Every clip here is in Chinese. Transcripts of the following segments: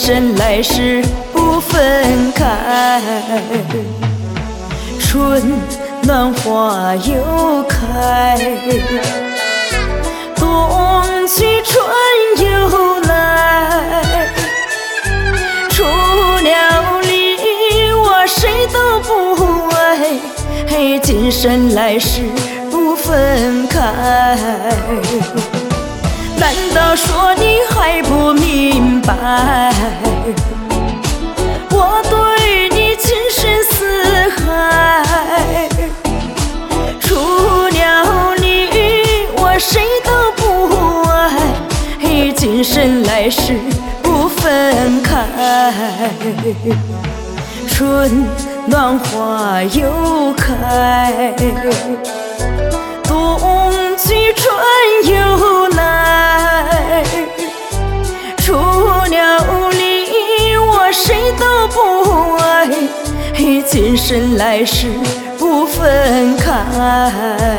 生来世不分开。春暖花又开，冬去春又来。出了离我谁都不爱，今生来世不分开。难道说你还不明白？我对你情深似海，除了你我谁都不爱，今生来世不分开。春暖花又开，冬去春又来。除了你我谁都不爱，今生来世不分开。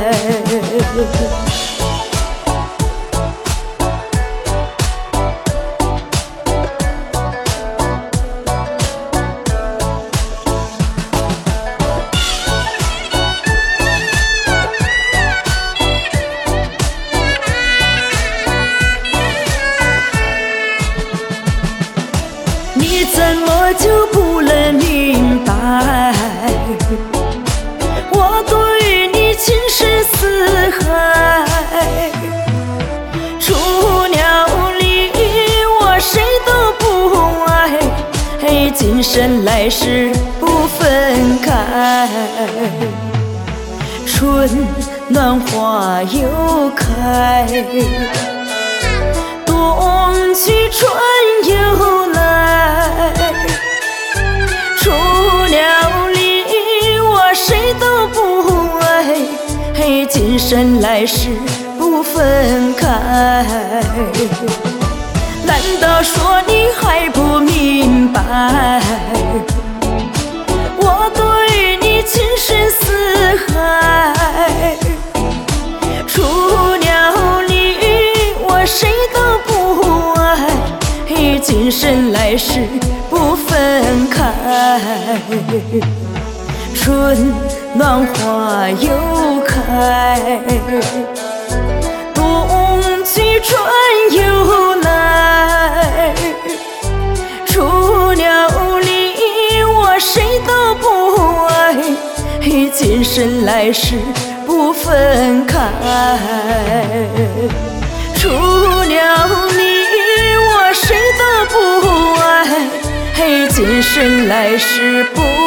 你怎么就不能明白？我对你情深似海，除了你我谁都不爱，今生来世不分开。春暖花又开，冬去春又来。除了你我谁都不爱，今生来世不分开。难道说你还不明白？我对你情深似海，除了你我谁都不爱，今生来世不分开。春暖花又开，冬去春又来。除了你我谁都不爱，今生来世不分开。除了你我谁都不爱，今生来世不